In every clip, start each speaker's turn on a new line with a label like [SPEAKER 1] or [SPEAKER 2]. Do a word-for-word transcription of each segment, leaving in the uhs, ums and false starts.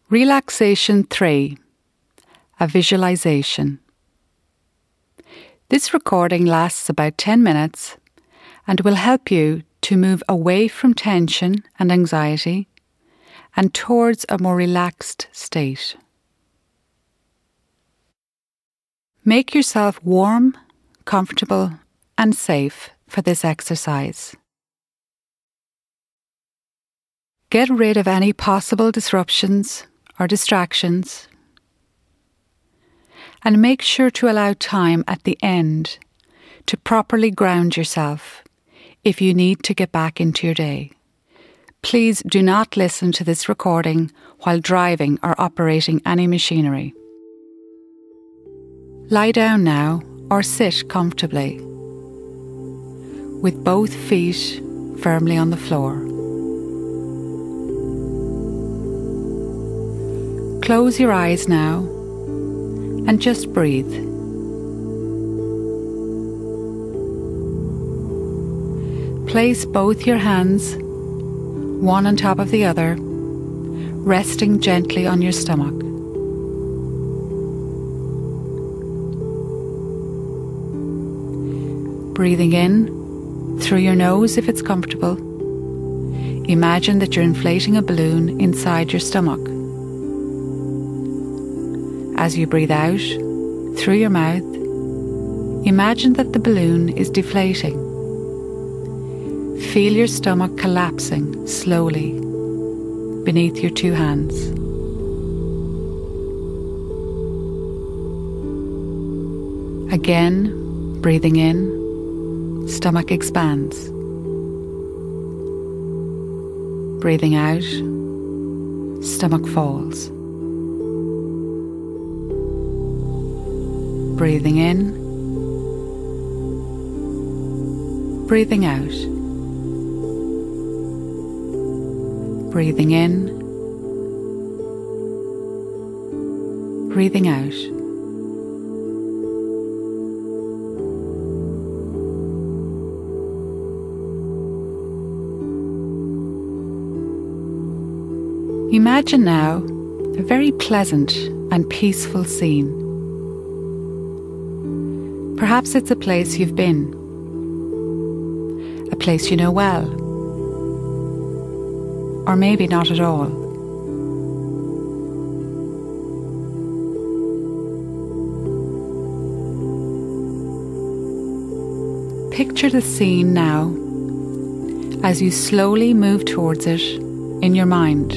[SPEAKER 1] Relaxation three. A visualization. This recording lasts about ten minutes and will help you to move away from tension and anxiety and towards a more relaxed state. Make yourself warm, comfortable, and safe for this exercise. Get rid of any possible disruptions or distractions, and make sure to allow time at the end to properly ground yourself if you need to get back into your day. Please do not listen to this recording while driving or operating any machinery. Lie down now or sit comfortably, with both feet firmly on the floor. Close your eyes now and just breathe. Place both your hands, one on top of the other, resting gently on your stomach. Breathing in through your nose if it's comfortable. Imagine that you're inflating a balloon inside your stomach. As you breathe out through your mouth, imagine that the balloon is deflating. Feel your stomach collapsing slowly beneath your two hands. Again, breathing in, stomach expands. Breathing out, stomach falls. Breathing in, breathing out. Breathing in, breathing out. Imagine now a very pleasant and peaceful scene. Perhaps it's a place you've been, a place you know well, or maybe not at all. Picture the scene now as you slowly move towards it in your mind.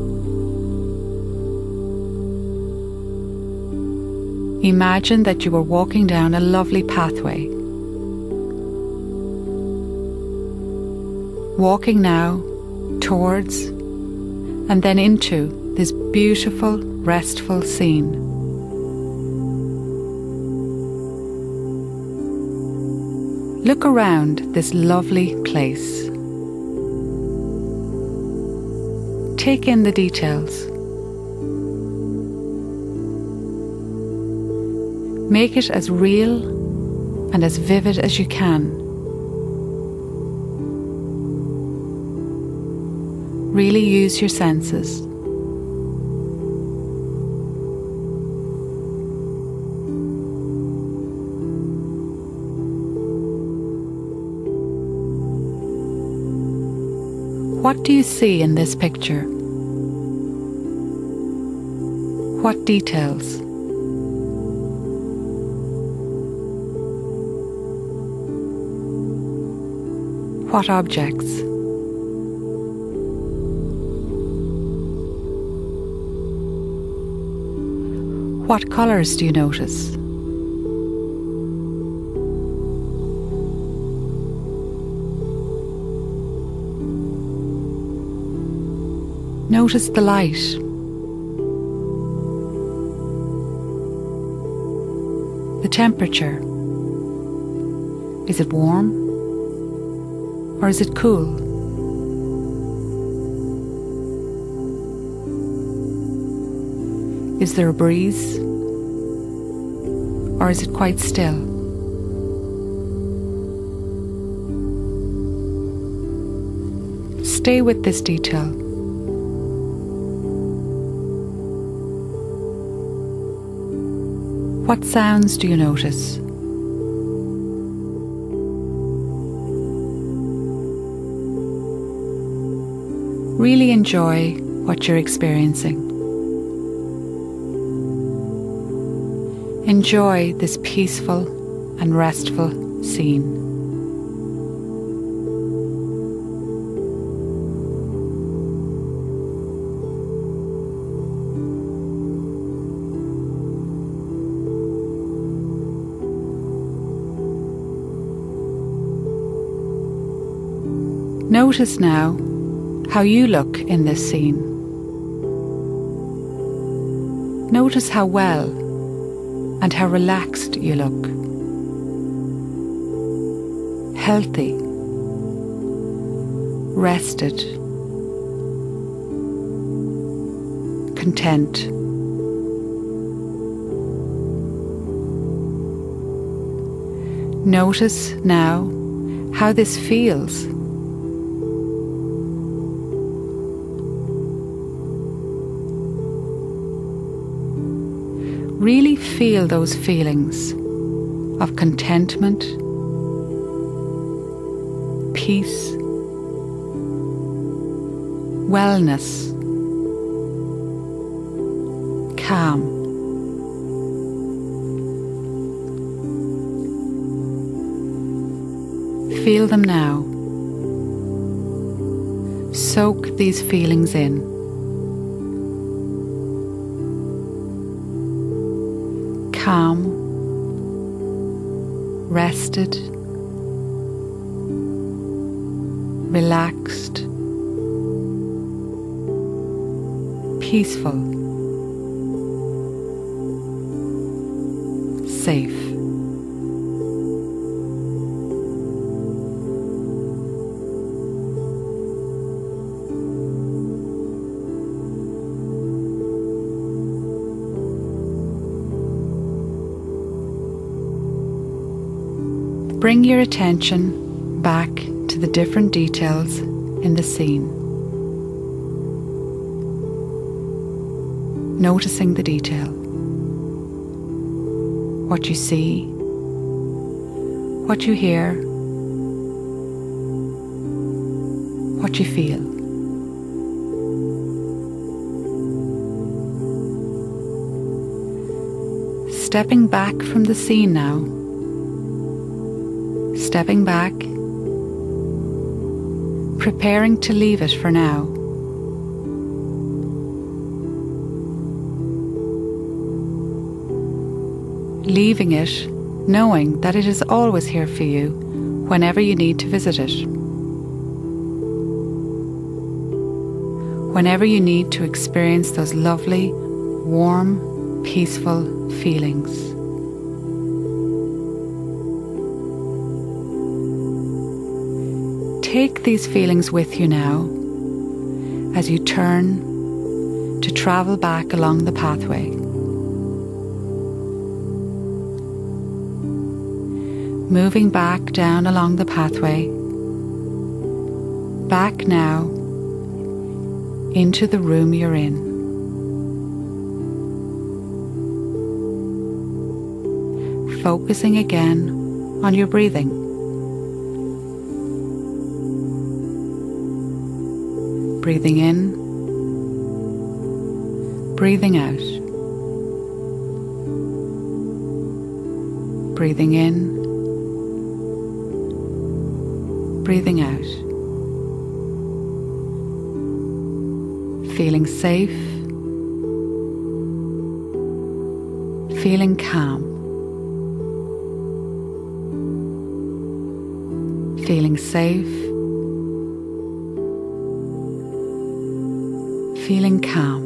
[SPEAKER 1] Imagine that you are walking down a lovely pathway. Walking now towards and then into this beautiful, restful scene. Look around this lovely place. Take in the details. Make it as real and as vivid as you can. Really use your senses. What do you see in this picture? What details? What objects? What colours do you notice? Notice the light. The temperature. Is it warm? Or is it cool? Is there a breeze? Or is it quite still? Stay with this detail. What sounds do you notice? Really enjoy what you're experiencing. Enjoy this peaceful and restful scene. Notice now how you look in this scene. Notice how well and how relaxed you look. Healthy, rested, content. Notice now how this feels. Really feel those feelings of contentment, peace, wellness, calm. Feel them now. Soak these feelings in. Calm, rested, relaxed, peaceful, safe. Bring your attention back to the different details in the scene. Noticing the detail. What you see, what you hear, what you feel. Stepping back from the scene now. Stepping back, preparing to leave it for now. Leaving it, knowing that it is always here for you whenever you need to visit it. Whenever you need to experience those lovely, warm, peaceful feelings. Take these feelings with you now as you turn to travel back along the pathway. Moving back down along the pathway, back now into the room you're in. Focusing again on your breathing. Breathing in, breathing out. Breathing in, breathing out. Feeling safe, feeling calm. Feeling safe, feeling calm.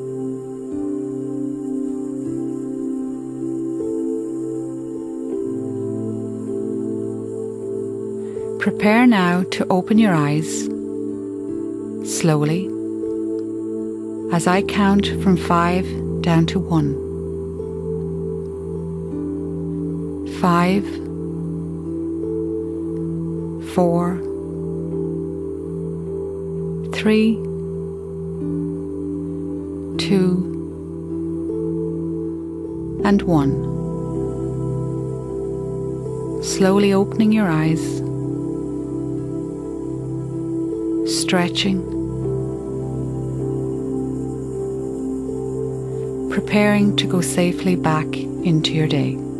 [SPEAKER 1] Prepare now to open your eyes slowly as I count from five down to one. Five, four, three, two, and one. slowly opening your eyes, stretching, preparing to go safely back into your day.